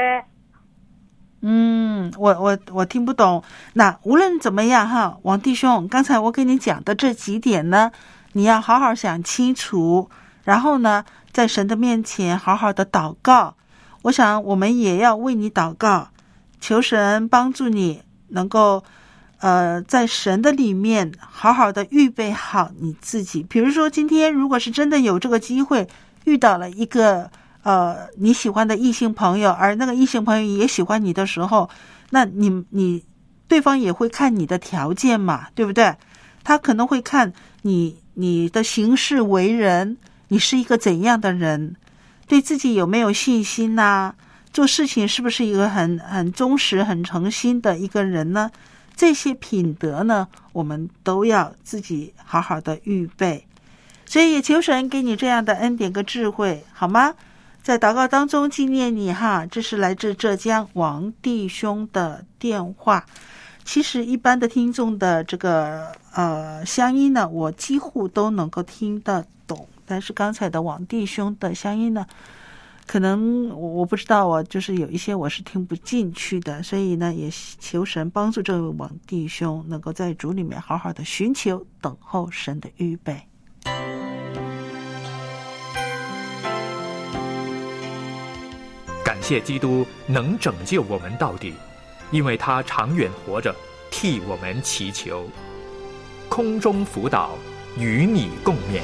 嗯，我我我听不懂。那无论怎么样哈，王弟兄，刚才我跟你讲的这几点呢，你要好好想清楚，然后呢，在神的面前好好的祷告。我想我们也要为你祷告，求神帮助你能够呃在神的里面好好的预备好你自己。比如说今天如果是真的有这个机会遇到了一个呃，你喜欢的异性朋友，而那个异性朋友也喜欢你的时候，那你你对方也会看你的条件嘛，对不对？他可能会看你你的行事为人， 你是一个怎样的人，对自己有没有信心呐、啊？做事情是不是一个很很忠实、很诚心的一个人呢？这些品德呢，我们都要自己好好的预备。所以也求神给你这样的恩典跟智慧，好吗？在祷告当中纪念你哈，这是来自浙江王弟兄的电话。其实一般的听众的这个呃乡音呢，我几乎都能够听得懂，但是刚才的王弟兄的乡音呢，可能我不知道，我就是有一些我是听不进去的，所以呢，也求神帮助这位王弟兄能够在主里面好好的寻求，等候神的预备。 感谢基督能拯救我们到底，因为他长远活着，替我们祈求。空中辅导，与你共勉。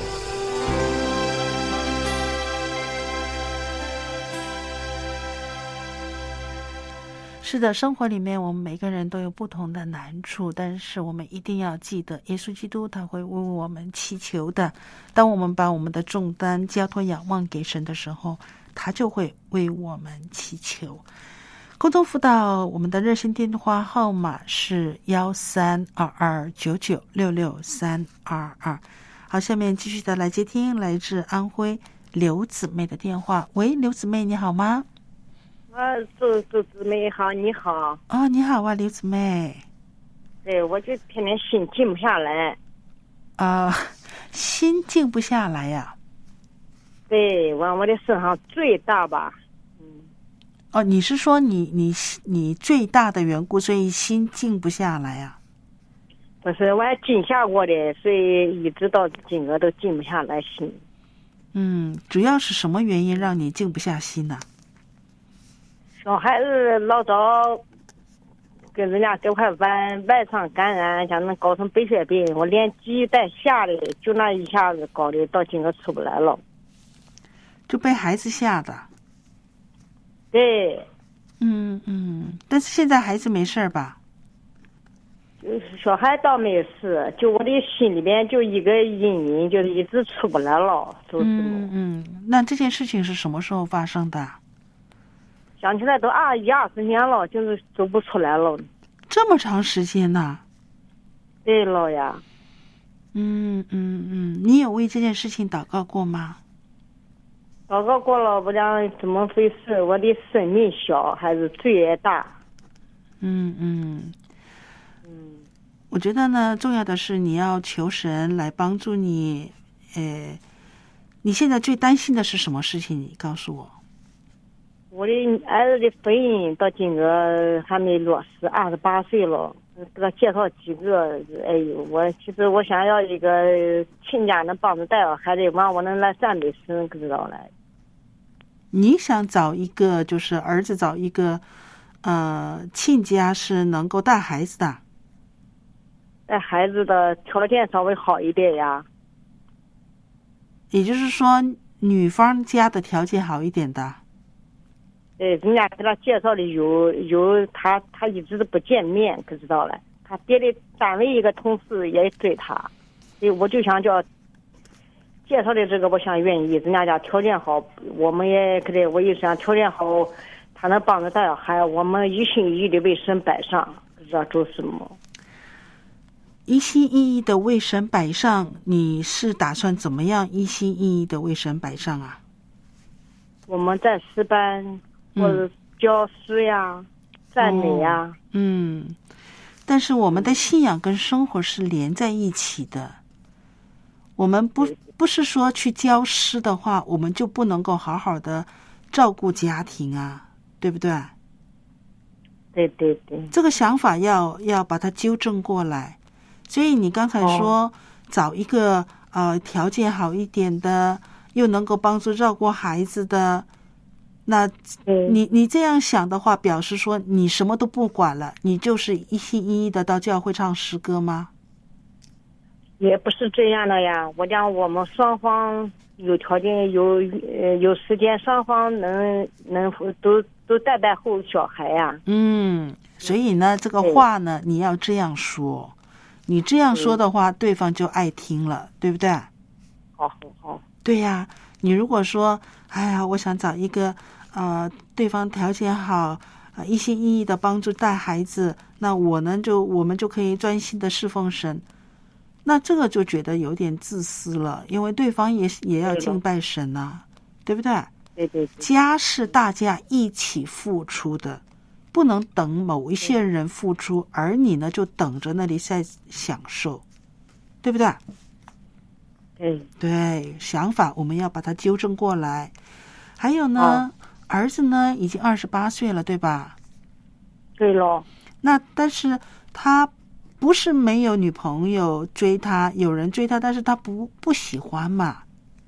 是的，生活里面我们每个人都有不同的难处，但是我们一定要记得，耶稣基督他会为我们祈求的。当我们把我们的重担交托仰望给神的时候，他就会为我们祈求。沟通辅导，我们的热线电话号码是幺三二二九九六六三二二。好，下面继续的来接听来自安徽刘姊妹的电话。喂，刘姊妹，你好吗？ 啊，周周姊妹好，你好。 哦，你好啊，刘姊妹。 对，我就天天心静不下来。 啊、呃，心静不下来呀、啊？ 对，往我的身上最大吧。嗯。 哦，你是说你你你最大的缘故，所以心静不下来呀、啊？ 不是，我还静下过的，所以一直到今个都静不下来心。 嗯，主要是什么原因让你静不下心呢？ 小孩子老早跟人家这块晚晚上感染，像那搞成白血病，我连急带吓的，就那一下子搞的，到今个出不来了。 就被孩子吓的。 对。 嗯嗯，但是现在孩子没事吧？ 就是小孩倒没事，就我的心里边就一个阴影，就是一直出不来了。就是嗯嗯，那这件事情是什么时候发生的？ 想起来都二一二十年了，就是走不出来了。 这么长时间呢？ 对了呀。 嗯嗯嗯，你有为这件事情祷告过吗？ 祷告过了，不讲怎么回事，我的生命小还是罪也大。 嗯嗯嗯， 我觉得呢，重要的是你要求神来帮助你。呃，你现在最担心的是什么事情？你告诉我。 我的儿子的婚姻到今个还没落实，二十八岁了，给他介绍几个。哎呦，我其实我想要一个亲家能帮着带我孩子，完我能来陕北省，知道了。 你想找一个，就是儿子找一个，呃，亲家是能够带孩子的， 带孩子的条件稍微好一点呀。 也就是说，女方家的条件好一点的。 对，人家给他介绍的有有他他一直都不见面，可知道了。他别的单位一个同事也追他，所以我就想叫介绍的这个，我想愿意，人家家条件好，我们也给他，我也想条件好，他能帮着带小孩，我们一心一意的为神摆上，不知道做什么。 一心一意的为神摆上，你是打算怎么样一心一意的为神摆上啊？ 我们在诗班。或者教书呀、赞美呀、哦， 嗯，但是我们的信仰跟生活是连在一起的。我们不不是说去教诗的话，我们就不能够好好的照顾家庭啊，对不对？ 对对对， 这个想法要要把它纠正过来。所以你刚才说、哦、找一个呃条件好一点的，又能够帮助照顾孩子的。那你你这样想的话，表示说你什么都不管了，你就是一心一意的到教会唱诗歌吗？ 也不是这样的呀，我讲我们双方有条件有呃有时间，双方能能都都带带后小孩呀。 嗯，所以呢，这个话呢，你要这样说，你这样说的话，对方就爱听了，对不对？ 好好好。 对呀，你如果说，哎呀，我想找一个呃，对方条件好，呃，一心一意的帮助带孩子，那我呢就我们就可以专心的侍奉神。那这个就觉得有点自私了，因为对方也也要敬拜神呐、啊，对不对？ 对对对， 家是大家一起付出的，不能等某一些人付出，而你呢就等着那里在享受，对不对？ 对对，想法我们要把它纠正过来。还有呢，哦、儿子呢已经二十八岁了，对吧？ 对咯。 那但是他不是没有女朋友追他，有人追他，但是他不不喜欢嘛。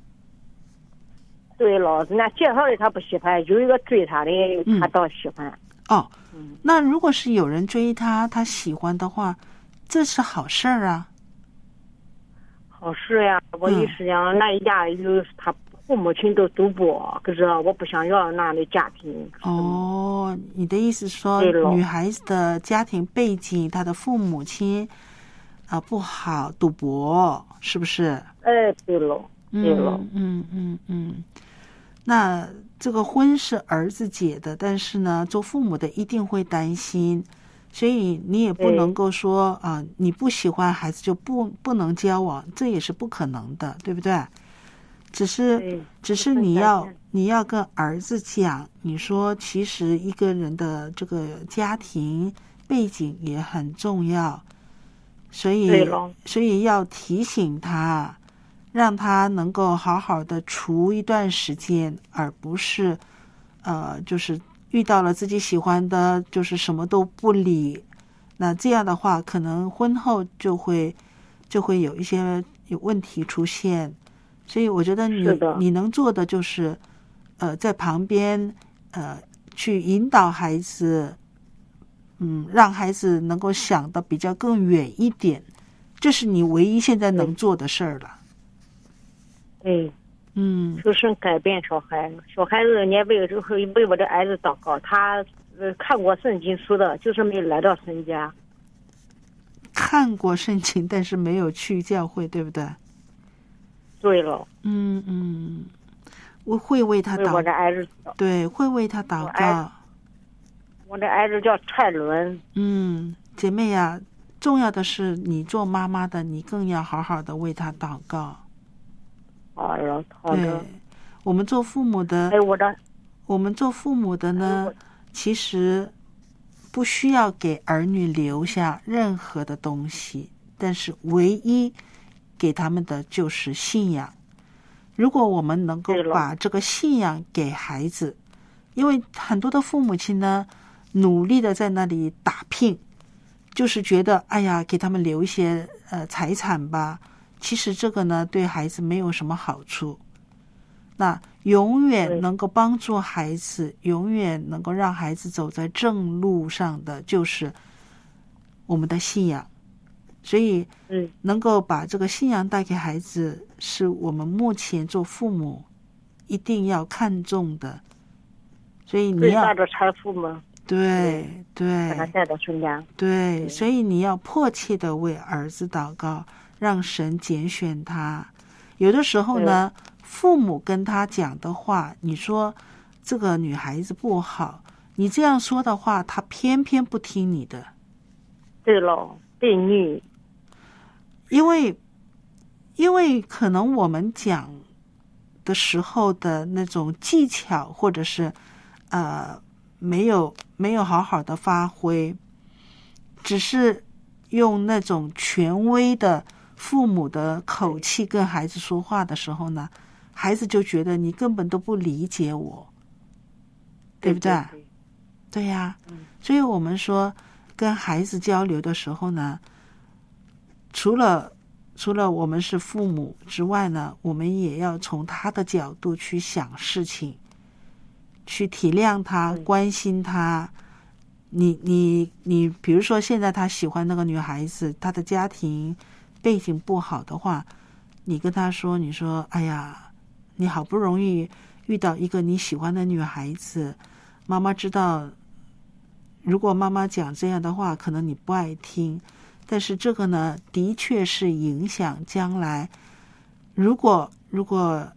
对了，人家介绍的他不喜欢，有一个追他的，他倒喜欢。 嗯、哦，嗯，那如果是有人追他，他喜欢的话，这是好事儿啊。 好事呀！我一时讲、嗯、那一家有他父母亲都赌博，可是我不想要那样的家庭。 哦，你的意思说，女孩子的家庭背景，她的父母亲啊、呃、不好，赌博，是不是？ 哎，对了，对了， 嗯嗯嗯嗯。那这个婚是儿子结的，但是呢，做父母的一定会担心。所以你也不能够说啊、呃，你不喜欢孩子就不不能交往，这也是不可能的，对不对？只是只是你要你要跟儿子讲，你说其实一个人的这个家庭背景也很重要，所以所以要提醒他，让他能够好好的处一段时间，而不是呃就是遇到了自己喜欢的，就是什么都不理。那这样的话，可能婚后就会就会有一些有问题出现。所以我觉得你你能做的就是，呃，在旁边呃去引导孩子，嗯，让孩子能够想的比较更远一点，这是你唯一现在能做的事儿了。 对。 嗯， 就是改变小孩，小孩子你也为为为我的儿子祷告，他呃看过圣经书的，就是没来到神家。 看过圣经，但是没有去教会，对不对？ 对了。 嗯嗯，我会为他祷告。 我的儿子。 对，会为他祷告。 我的儿子叫蔡伦。 嗯，姐妹呀，重要的是你做妈妈的，你更要好好的为他祷告。 好的，好的。 对，我们做父母的， 哎，我的， 我们做父母的呢，其实不需要给儿女留下任何的东西，但是唯一给他们的就是信仰。如果我们能够把这个信仰给孩子，因为很多的父母亲呢，努力的在那里打拼，就是觉得哎呀，给他们留一些呃财产吧。其实这个呢，对孩子没有什么好处。那永远能够帮助孩子，永远能够让孩子走在正路上的，就是我们的信仰。所以， 嗯， 能够把这个信仰带给孩子，是我们目前做父母一定要看重的。所以你要带着财富吗？ 对对， 把他带到孙家。 对，所以你要迫切的为儿子祷告。让神拣选他。有的时候呢，父母跟他讲的话，你说这个女孩子不好，你这样说的话，他偏偏不听你的。 对了，被虐。 因为因为可能我们讲的时候的那种技巧，或者是呃没有没有好好的发挥，只是用那种权威的父母的口气跟孩子说话的时候呢，孩子就觉得你根本都不理解我，对不对？ 对, 对, 对呀、 嗯， 所以我们说跟孩子交流的时候呢，除了除了我们是父母之外呢，我们也要从他的角度去想事情，去体谅他， 嗯、 关心他。你你你，比如说现在他喜欢那个女孩子，他的家庭背景不好的话，你跟他说，你说哎呀，你好不容易遇到一个你喜欢的女孩子，妈妈知道如果妈妈讲这样的话可能你不爱听，但是这个呢的确是影响将来，如果如果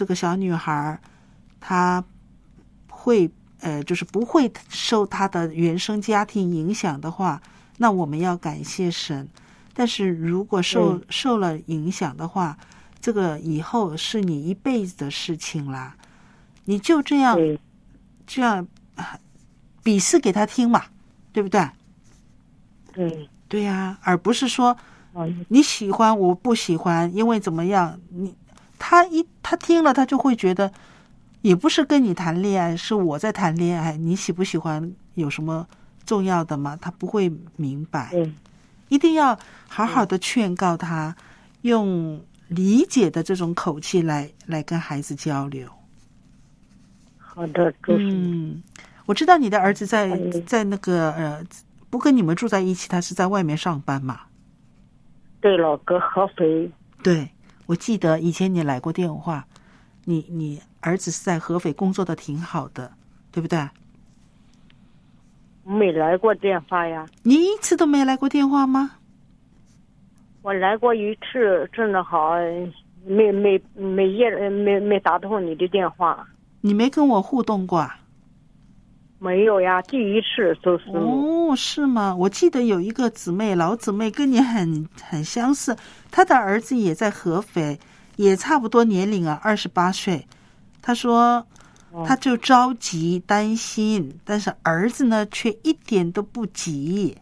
这个小女孩她会呃，就是不会受她的原生家庭影响的话，那我们要感谢神。但是如果受、嗯、受了影响的话，这个以后是你一辈子的事情啦。你就这样、嗯、这样比试给他听嘛，对不对？ 对对呀、啊，而不是说、嗯、你喜欢我不喜欢，因为怎么样，你他一他听了他就会觉得。也不是跟你谈恋爱，是我在谈恋爱，你喜不喜欢有什么重要的吗？他不会明白。 嗯， 一定要好好的劝告他，用理解的这种口气来来跟孩子交流。 好的，主持嗯，我知道你的儿子在在那个呃，不跟你们住在一起，他是在外面上班嘛？ 对了，搁合肥。 对，我记得以前你来过电话。你你儿子是在合肥工作的挺好的，对不对？ 没来过电话呀。 你一次都没来过电话吗？ 我来过一次，真的好，没没没也没没打通你的电话。 你没跟我互动过啊？ 没有呀，第一次都是。 哦，是吗？我记得有一个姊妹，老姊妹跟你很很相似，她的儿子也在合肥。也差不多年龄啊，二十八岁。他说，他就着急担心，但是儿子呢，却一点都不急。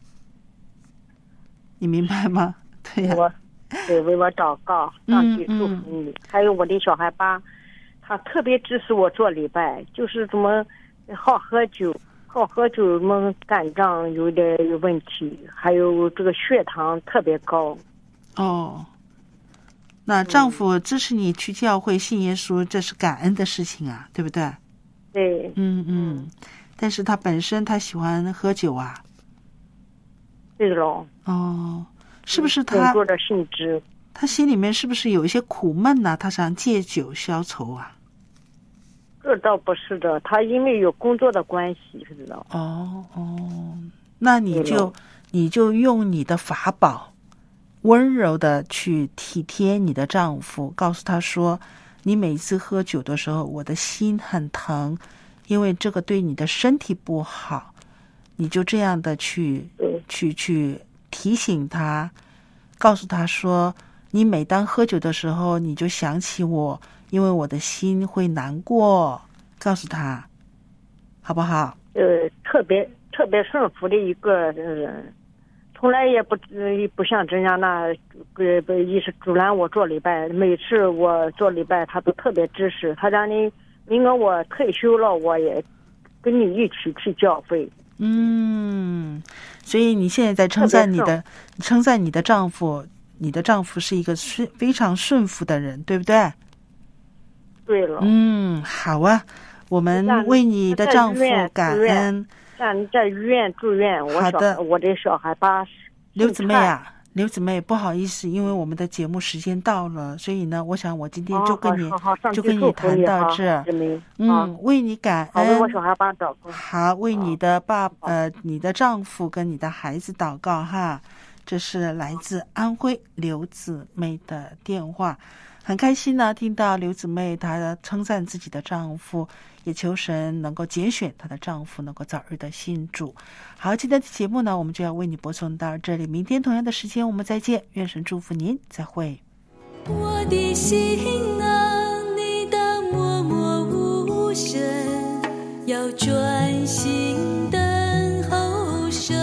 你明白吗？对呀、啊， 我对为我祷告，上帝祝福你。嗯嗯、还有我的小孩吧，他特别支持我做礼拜，就是怎么好喝酒，好喝酒，什么肝脏有点有问题，还有这个血糖特别高。 哦。那丈夫支持你去教会信耶稣，这是感恩的事情啊，对不对？ 对， 嗯嗯。但是他本身他喜欢喝酒啊。 对喽。 哦，是不是他工作的性质？ 他心里面是不是有一些苦闷呢、啊？他想借酒消愁啊？ 这倒不是的，他因为有工作的关系，知道。 哦哦，那你就你就用你的法宝。温柔的去体贴你的丈夫，告诉他说，你每次喝酒的时候，我的心很疼，因为这个对你的身体不好。你就这样的去去去提醒他，告诉他说，你每当喝酒的时候，你就想起我，因为我的心会难过。告诉他，好不好？ 呃，特别特别顺服的一个人。从来也不呃不像这样那呃不一是阻拦我做礼拜，每次我做礼拜他都特别支持。他让你明个我退休了，我也跟你一起去教会。 嗯，所以你现在在称赞你的称赞你的丈夫，你的丈夫是一个顺非常顺服的人，对不对？ 对了。 嗯，好啊，我们为你的丈夫感恩。 让你在医院住院，我好的， 我的小孩把刘姊妹啊，刘姊妹，不好意思，因为我们的节目时间到了，所以呢，我想我今天就跟你、 哦、好好就跟你谈到这儿。嗯，为你感恩， 为我小孩把祷告。 好，为你的爸呃，你的丈夫跟你的孩子祷告哈。这是来自安徽刘姊妹的电话。很开心呢，听到刘姊妹她称赞自己的丈夫，也求神能够拣选她的丈夫，能够早日的信主。好，今天的节目呢，我们就要为你播送到这里，明天同样的时间我们再见，愿神祝福您，再会。 我的心啊，你当默默无声，要专心等候神。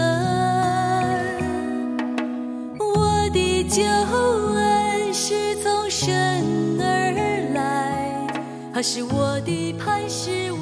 我的救恩是从神而来，他是我的磐石。